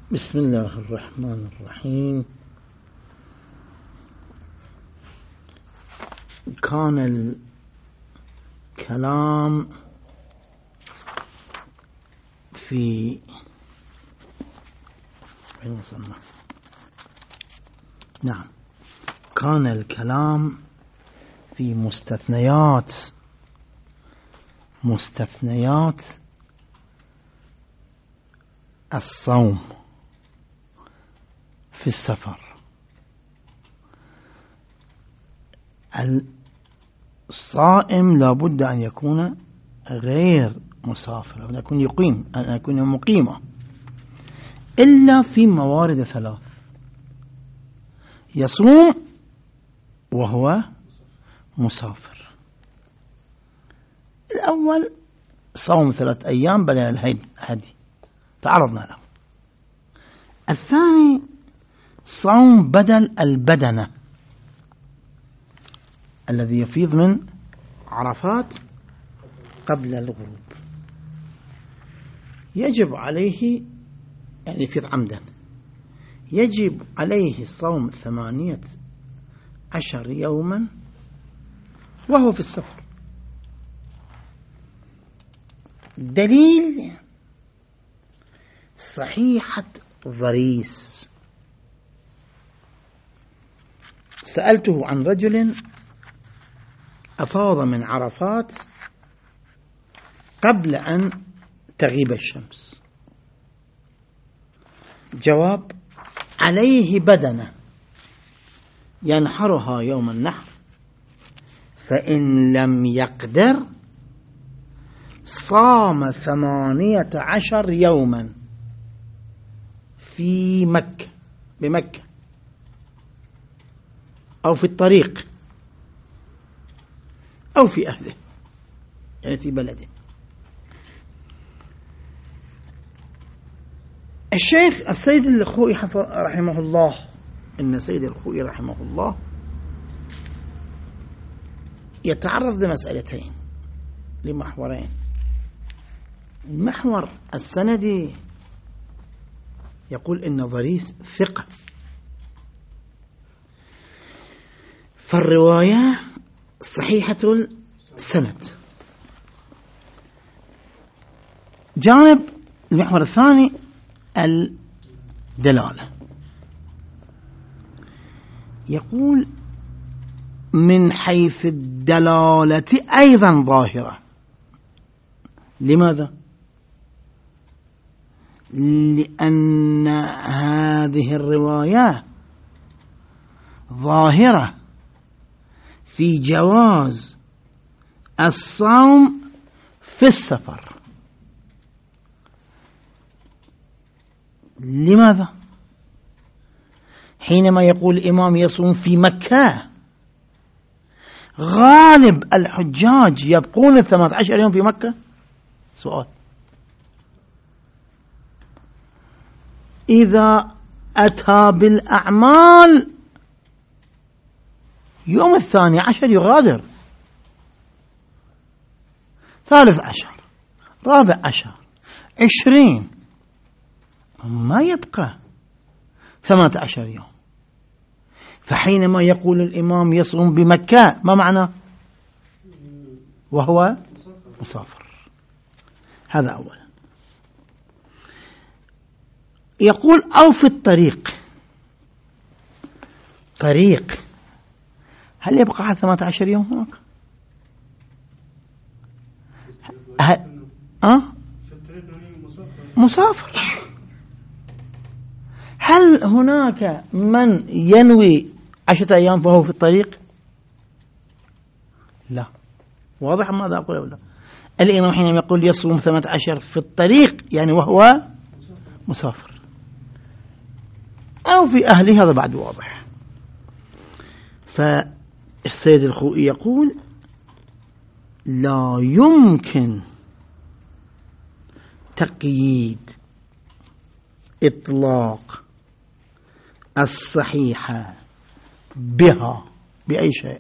بسم الله الرحمن الرحيم. كان الكلام في كان الكلام في مستثنيات الصوم في السفر. الصائم لابد أن يكون غير مسافر، أن يكون مقيما، إلا في موارد ثلاث: يصوم وهو مسافر. الأول صوم 3 أيام بدل الهدي تعرضنا له. الثاني صوم بدل البدنة الذي يفيض من عرفات قبل الغروب، يجب عليه يعني يفيض عمدا، يجب عليه صوم 18 يوما وهو في السفر. دليل صحيحة ضريس. سألته عن رجل أفاض من عرفات قبل أن تغيب الشمس. جواب: عليه بدنة ينحرها يوم النحر، فإن لم يقدر صام 18 يوما في بمكة أو في الطريق أو في أهله، يعني في بلده. الشيخ السيد الخوئي رحمه الله، إن السيد الخوئي رحمه الله يتعرض لمسألتين، لمحورين. المحور السندي يقول إن ضريس ثقة، فالرواية صحيحة السند. جانب المحور الثاني الدلالة، يقول من حيث الدلالة أيضا ظاهرة. لماذا؟ لأن هذه الرواية ظاهرة في جواز الصوم في السفر. لماذا؟ حينما يقول الإمام يصوم في مكة، غالب الحجاج يبقون 18 يوم في مكة. سؤال: إذا أتى بالأعمال يوم 12 يغادر، 13 14 20 ما يبقى 18 يوم. فحينما يقول الإمام يصوم بمكة، ما معنى؟ وهو مسافر. هذا أولا. يقول أو في الطريق. طريق، هل يبقى 18 يوم هناك؟ مسافر. هل هناك من ينوي 10 أيام فهو في الطريق؟ لا. واضح ماذا أقول ولا؟ الإمام حينما يقول يصوم 18 في الطريق يعني وهو مسافر، أو في أهله، هذا بعد واضح. فالسيد الخوئي يقول لا يمكن تقييد إطلاق الصحيحة بها بأي شيء.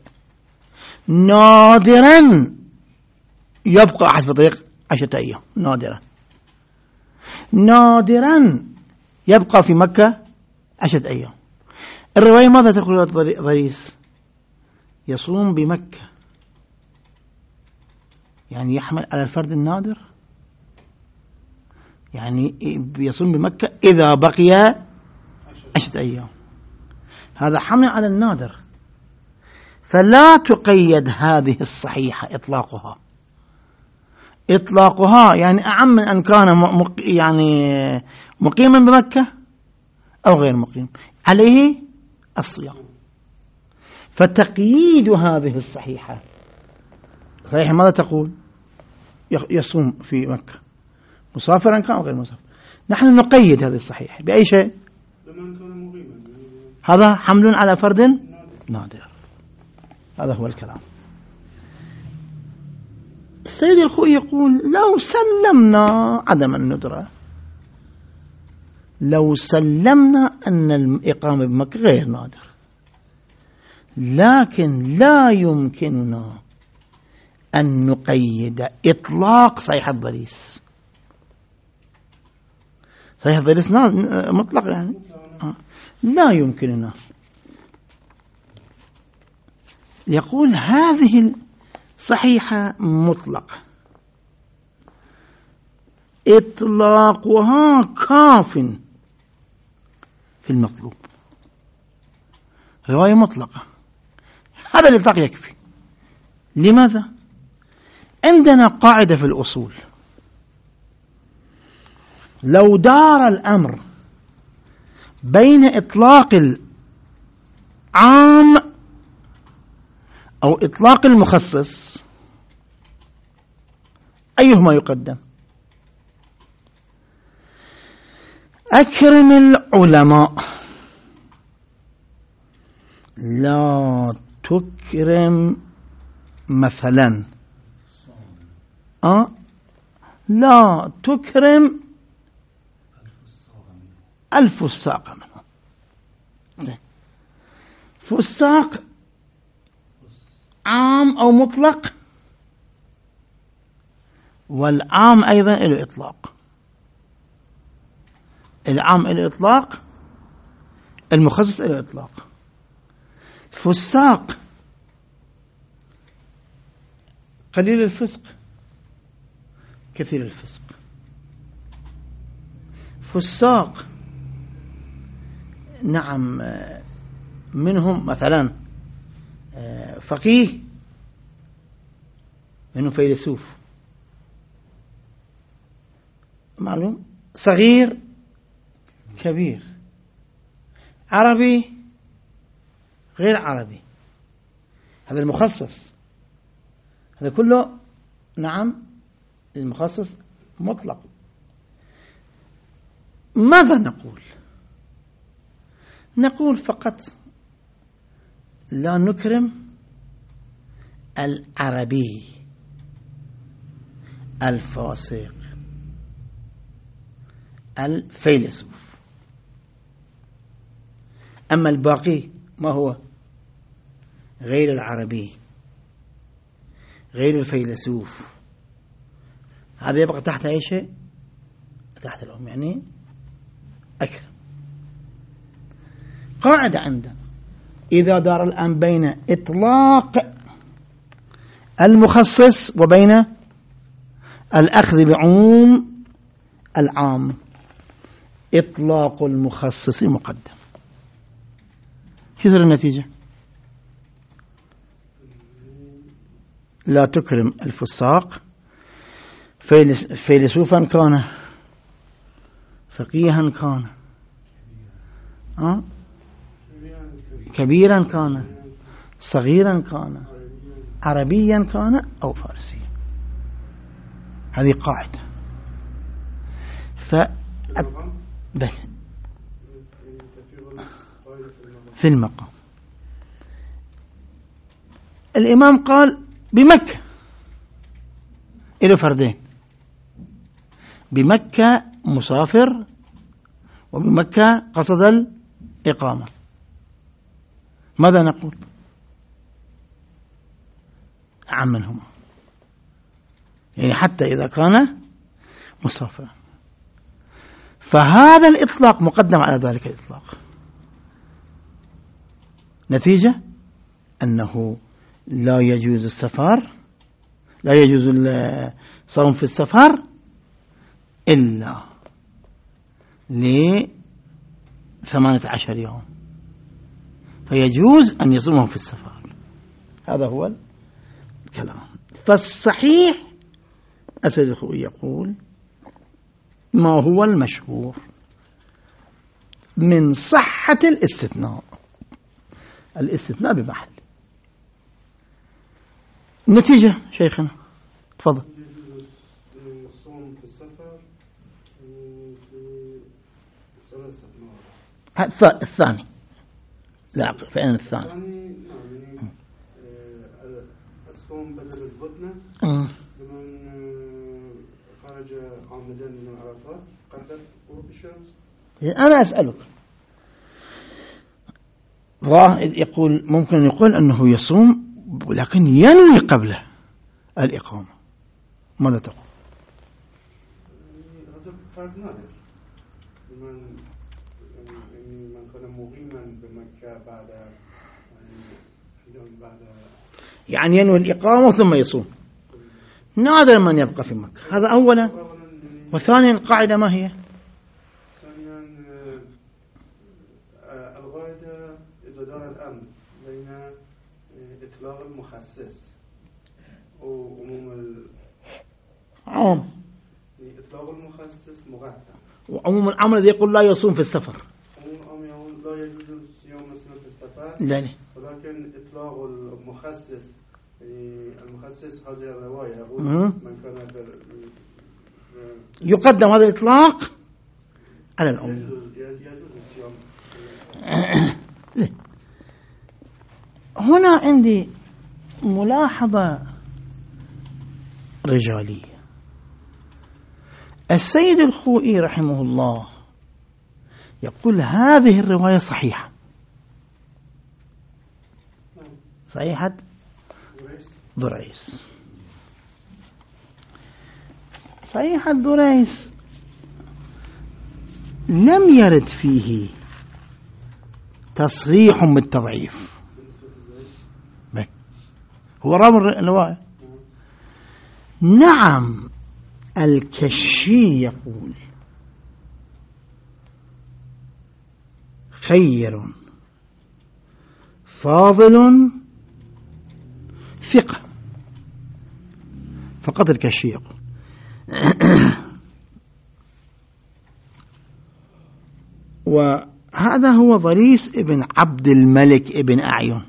نادرا يبقى أحد في الطريق 10 أيام، نادرا يبقى في مكة 10 أيام. الرواية ماذا تقول ضريس؟ يصوم بمكة، يعني يحمل على الفرد النادر، يعني يصوم بمكة إذا بقي 10 أيام، هذا حمل على النادر. فلا تقيد هذه الصحيحة إطلاقها يعني أعم من أن كان يعني مقيما بمكة أو غير مقيم، عليه الصيام. فتقييد هذه الصحيحة ماذا تقول؟ يصوم في مكة مسافرا كان أو غير مسافر. نحن نقيد هذه الصحيحة بأي شيء؟ هذا حمل على فرد نادر. هذا هو الكلام. السيد الخوئي يقول لو سلمنا عدم الندرة، لو سلمنا أن الإقامة بمكة غير نادر، لكن لا يمكننا أن نقيد إطلاق صحيح الضريس. صحيح الضريس مطلق يعني لا يمكننا. يقول هذه صحيحة مطلقة إطلاقها كاف في المطلوب. رواية مطلقة هذا الإطلاق يكفي. لماذا؟ عندنا قاعدة في الأصول، لو دار الأمر بين إطلاق العام أو إطلاق المخصص أيهما يقدم؟ أكرم العلماء لا تكرم مثلا لا تكرم الفساق منه. فساق عام أو مطلق، والعام أيضا له إطلاق. العام له إطلاق، المخصص له إطلاق. فساق قليل الفسق كثير الفسق. فساق نعم منهم مثلا فقيه، منهم فيلسوف معلوم، صغير كبير، عربي غير عربي، هذا المخصص. هذا كله نعم المخصص مطلق. ماذا نقول؟ نقول فقط لا نكرم العربي الفاسق الفيلسوف. أما الباقي ما هو؟ غير العربي غير الفيلسوف، هذا يبقى تحت أي شيء؟ تحت الأم، يعني أكرم. قاعدة عندنا إذا دار الآن بين إطلاق المخصص وبين الأخذ بعموم العام، إطلاق المخصص مقدم. شو صار النتيجة؟ لا تكرم الفساق فيلسوفا كان، فقيها كان، كبيرا كان، صغيرا كان، عربيا كان أو فارسيا. هذه قاعدة. في المقام الإمام قال بمكة إلى فردين، بمكة مسافر وبمكة قصد الإقامة. ماذا نقول؟ أعم منهما، يعني حتى إذا كان مسافرا. فهذا الإطلاق مقدم على ذلك الإطلاق. نتيجة أنه لا يجوز السفر، لا يجوز الصوم في السفر إلا ل18 يوم، فيجوز أن يصومهم في السفر. هذا هو الكلام. فالصحيح السيد الخوئي يقول ما هو المشهور من صحة الاستثناء، الاستثناء بمحل. النتيجة شيخنا تفضل. الصوم في السفر في 3 مرات. الثاني لا فإن الثاني الصوم بدل البطنة لمن خرج عامدا من عرفات قبل غروب الشمس. أنا أسألك، يقول ممكن يقول أنه يصوم ولكن ينوي قبله الإقامة، ماذا تقول؟ هذا فرق نادر. من كان مقيما بمكة بعد يعني ينوي الإقامة ثم يصوم، نادر من يبقى في مكة. هذا أولا. وثانيا القاعدة ما هي؟ ثانيا القاعدة إذا دار الأمر بين إطلاق المخصص وعموم عام، إطلاق المخصص مقدم، وعموم الأمر الذي يقول لا يصوم في السفر، عموم الأمر لا يجوز الصيام مثلا في السفر، ولكن إطلاق المخصص المخصص هذه الرواية يقول من كان يقدم هذا الإطلاق على العموم. يجوز الصيام. هنا عندي ملاحظة رجالية. السيد الخوئي رحمه الله يقول هذه الرواية صحيحة، صحيحة دريس. صحيحة دريس لم يرد فيه تصريح بالتضعيف، هو راوي الرواية. نعم الكشي يقول خير فاضل ثقة، فقط الكشي يقول. وهذا هو ضريس ابن عبد الملك ابن أعين،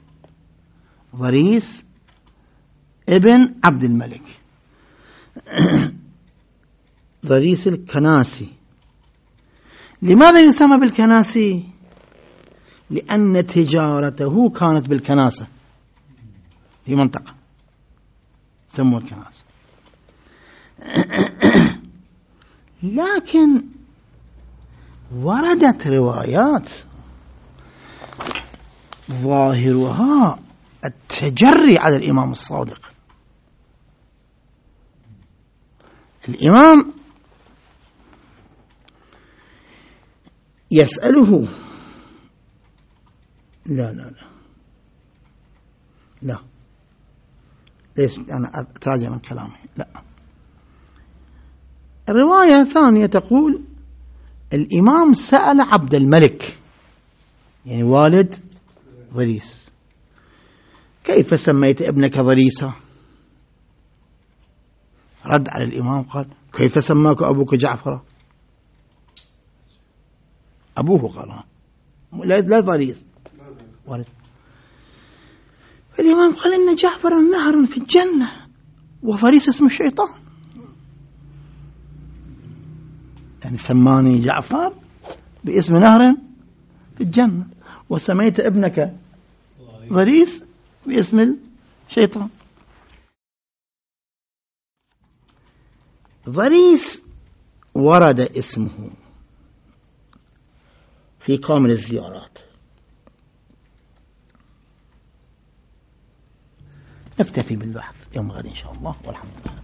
ضريس ابن عبد الملك ضريس الكناسي. لماذا يسمى بالكناسي؟ لأن تجارته كانت بالكناسة، في منطقة سموها الكناسة. لكن وردت روايات ظاهرها التجري على الإمام الصادق. الإمام يسأله لا ليس، أنا أتراجع من كلامي، لا. الرواية الثانية تقول الإمام سأل عبد الملك يعني والد ضريس كيف سميت ابنك ضريسا؟ رد على الإمام قال كيف سماك أبوك جعفر؟ أبوه قال لا ضريس والد. فالإمام قال إن جعفر نهر في الجنة وضريس اسم الشيطان، يعني سماني جعفر باسم نهر في الجنة وسميت ابنك ضريس باسم الشيطان. ضريس ورد اسمه في كامل الزيارات. نكتفي بالبحث يوم غد إن شاء الله، والحمد لله.